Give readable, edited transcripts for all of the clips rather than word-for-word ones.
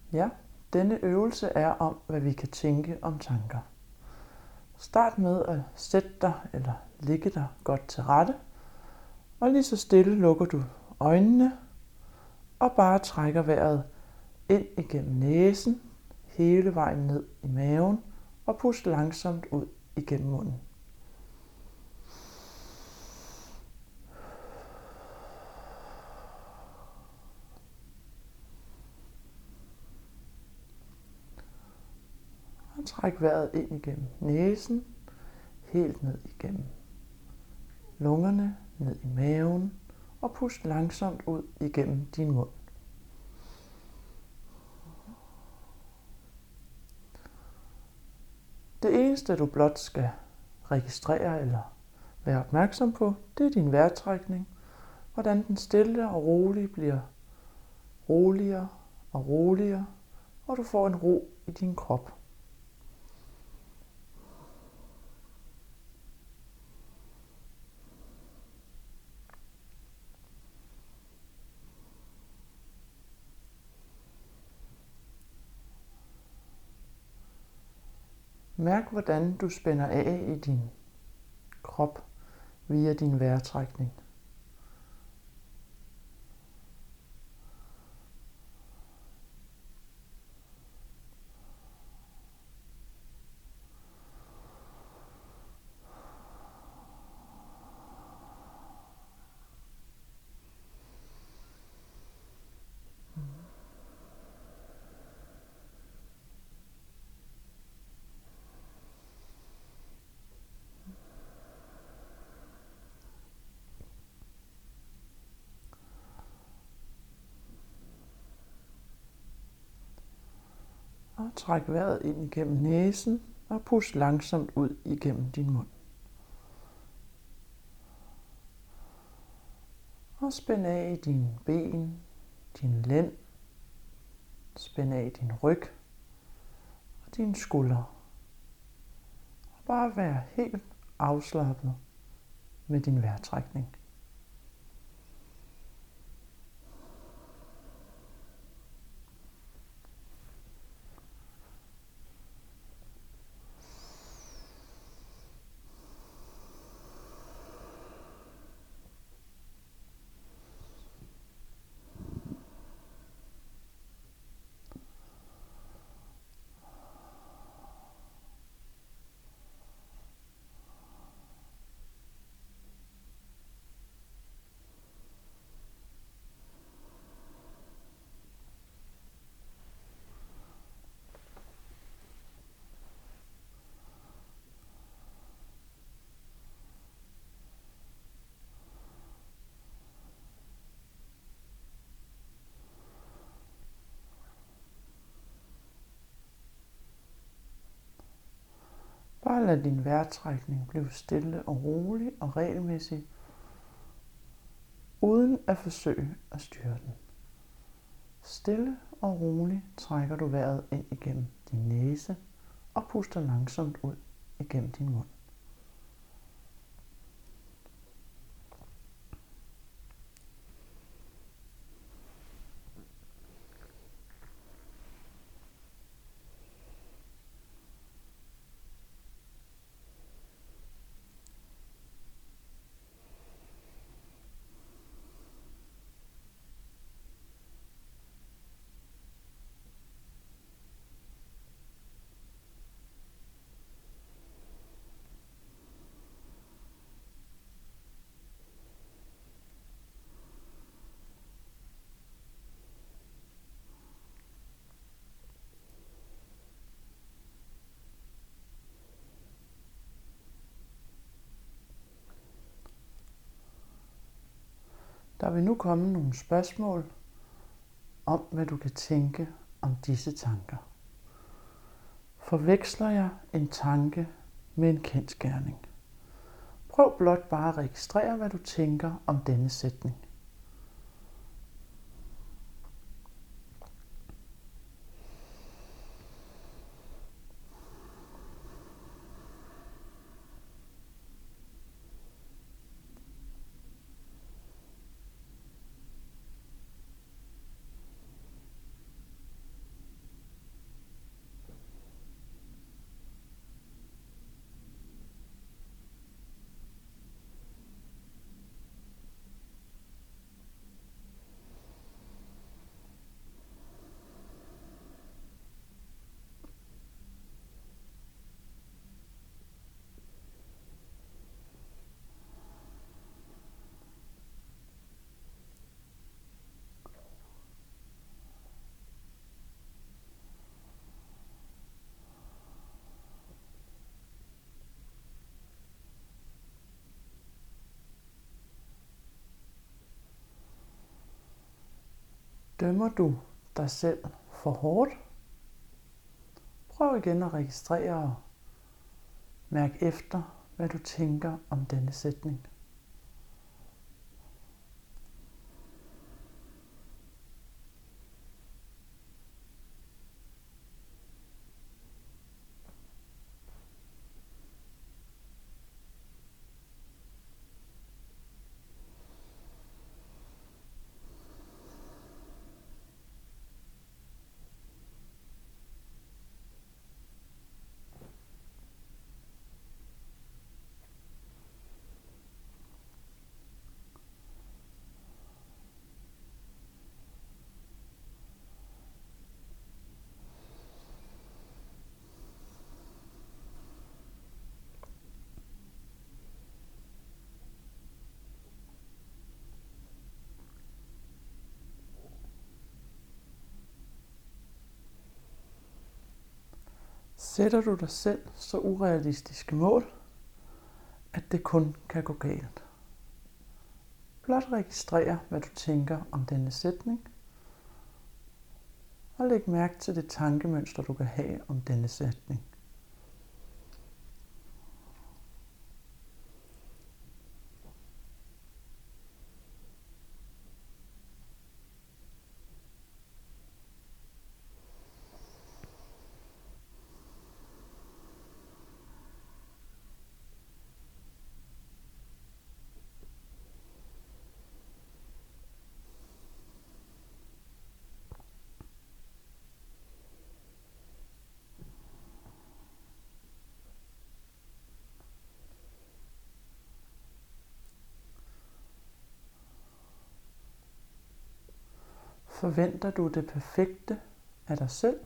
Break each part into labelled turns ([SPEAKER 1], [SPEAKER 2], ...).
[SPEAKER 1] Ja, denne øvelse er om, hvad vi kan tænke om tanker. Start med at sætte dig eller ligge dig godt til rette, og lige så stille lukker du øjnene og bare trækker vejret ind igennem næsen, hele vejen ned i maven og pust langsomt ud igennem munden. Og træk vejret ind igennem næsen, helt ned igennem lungerne, ned i maven og pust langsomt ud igennem din mund. Det eneste du blot skal registrere eller være opmærksom på, det er din vejrtrækning, hvordan den stille og roligt bliver roligere og roligere, og du får en ro i din krop. Mærk, hvordan du spænder af i din krop via din vejrtrækning. Og træk vejret ind igennem næsen og pust langsomt ud igennem din mund. Og spænd af i dine ben, din lænd, spænd af i din ryg og dine skuldre. Og bare vær helt afslappet med din vejrtrækning. Bare lad din vejrtrækning blive stille og rolig og regelmæssig, uden at forsøge at styre den. Stille og roligt trækker du vejret ind igennem din næse og puster langsomt ud igennem din mund. Der vil nu komme nogle spørgsmål om, hvad du kan tænke om disse tanker. Forveksler jeg en tanke med en kendsgerning? Prøv blot bare at registrere, hvad du tænker om denne sætning. Dømmer du dig selv for hårdt? Prøv igen at registrere og mærk efter, hvad du tænker om denne sætning. Sætter du dig selv så urealistiske mål, at det kun kan gå galt? Blot registrer, hvad du tænker om denne sætning, og læg mærke til det tankemønster, du kan have om denne sætning. Forventer du det perfekte af dig selv?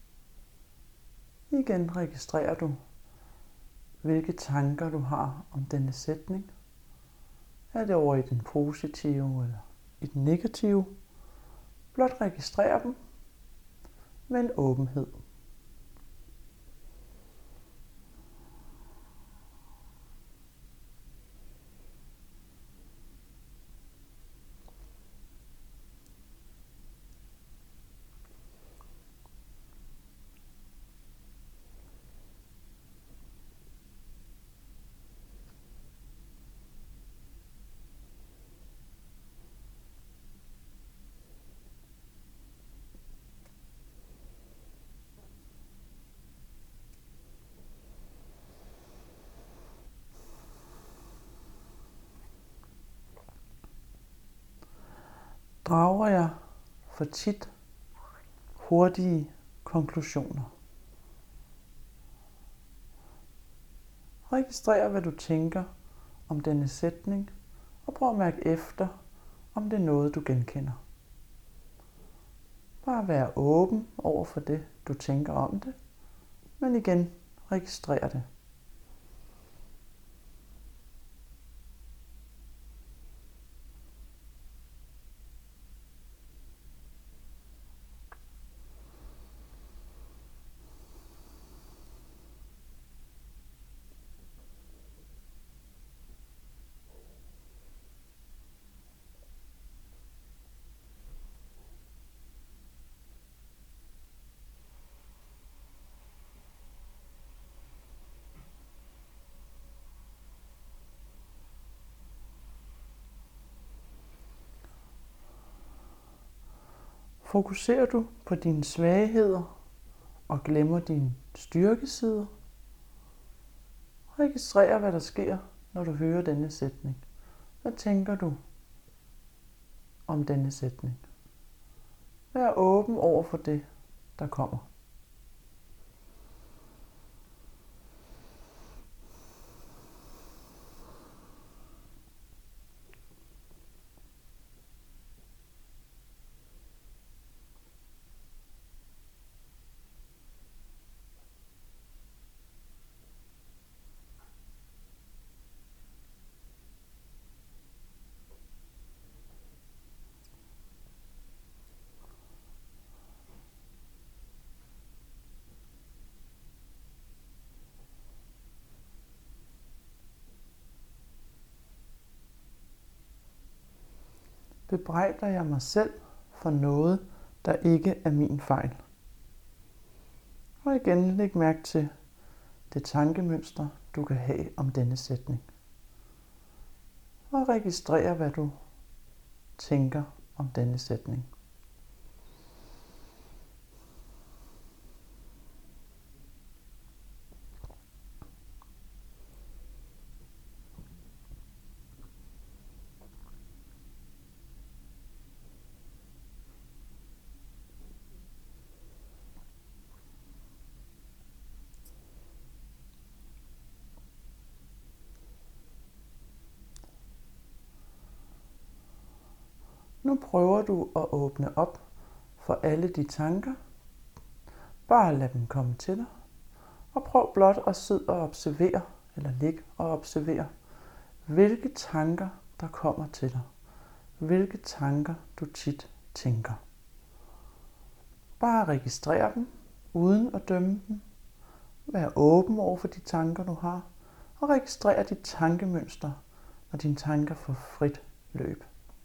[SPEAKER 1] Igen registrerer du, hvilke tanker du har om denne sætning. Er det over i den positive eller i den negative? Blot registrer dem med en åbenhed. Drager jeg for tit hurtige konklusioner? Registrer, hvad du tænker om denne sætning, og prøv at mærke efter, om det er noget, du genkender. Bare vær åben over for det, du tænker om det, men igen, registrer det. Fokuserer du på dine svagheder og glemmer dine styrkesider? Registrer, hvad der sker, når du hører denne sætning. Hvad tænker du om denne sætning? Vær åben over for det, der kommer. Bebrejder jeg mig selv for noget, der ikke er min fejl. Og igen læg mærke til det tankemønster, du kan have om denne sætning. Og registrer, hvad du tænker om denne sætning. Nu prøver du at åbne op for alle de tanker. Bare lad dem komme til dig. Og prøv blot at sidde og observere, eller ligge og observere, hvilke tanker der kommer til dig. Hvilke tanker du tit tænker. Bare registrer dem, uden at dømme dem. Vær åben over for de tanker, du har. Og registrer dit tankemønster, når dine tanker får frit løb.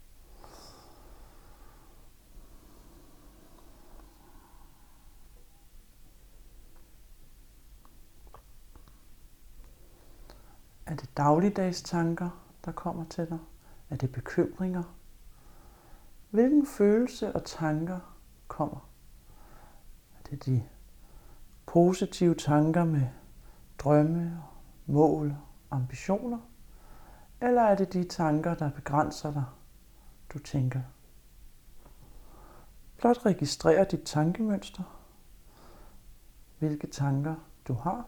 [SPEAKER 1] Er det dagligdags tanker, der kommer til dig? Er det bekymringer? Hvilken følelse og tanker kommer? Er det de positive tanker med drømme, mål, ambitioner? Eller er det de tanker, der begrænser dig, du tænker? Blot registrer dit tankemønster. Hvilke tanker du har.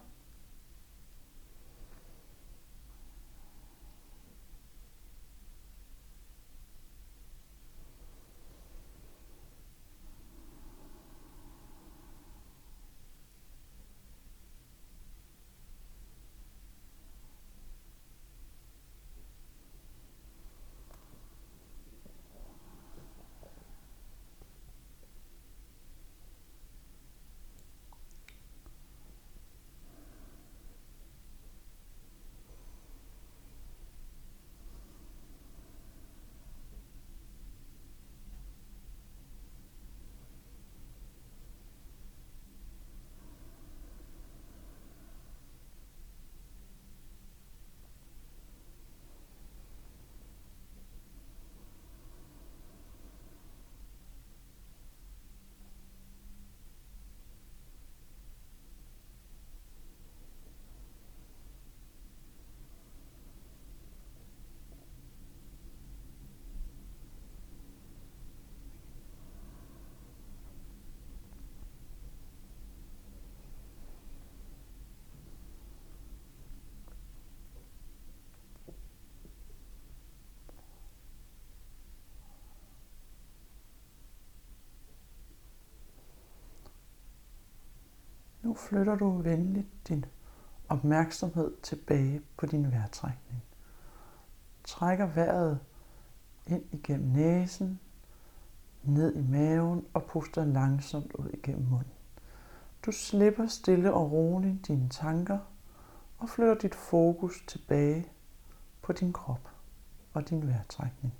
[SPEAKER 1] Nu flytter du venligt din opmærksomhed tilbage på din vejrtrækning. Trækker vejret ind igennem næsen, ned i maven og puster langsomt ud igennem munden. Du slipper stille og roligt dine tanker og flytter dit fokus tilbage på din krop og din vejrtrækning.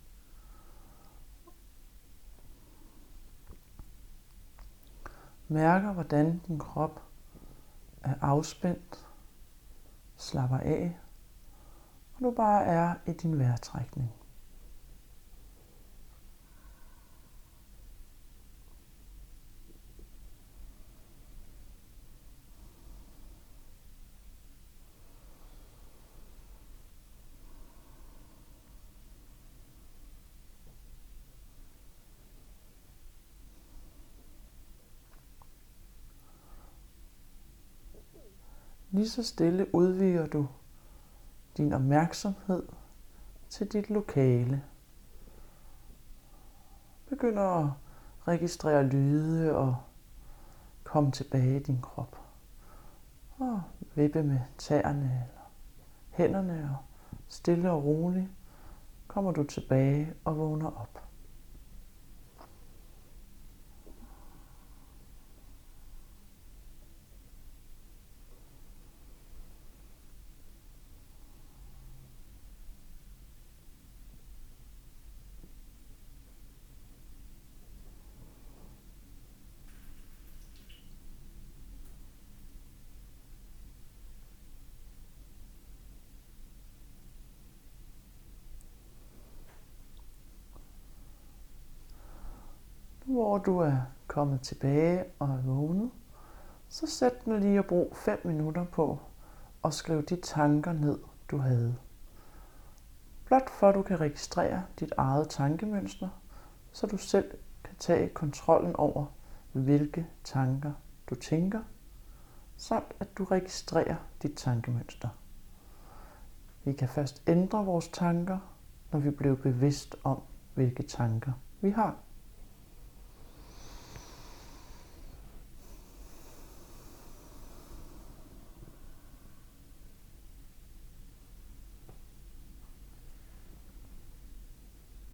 [SPEAKER 1] Mærker, hvordan din krop er afspændt, slapper af, og du bare er i din vejrtrækning. Lige så stille udvider du din opmærksomhed til dit lokale. Begynder at registrere lyde og komme tilbage i din krop. Og vippe med tæerne eller hænderne, og stille og roligt kommer du tilbage og vågner op. hvor du er kommet tilbage og er vågnet, så sæt dig lige og brug 5 minutter på at skrive de tanker ned, du havde. Blot for at du kan registrere dit eget tankemønster, så du selv kan tage kontrollen over, hvilke tanker du tænker, samt at du registrerer dit tankemønster. Vi kan først ændre vores tanker, når vi bliver bevidst om, hvilke tanker vi har.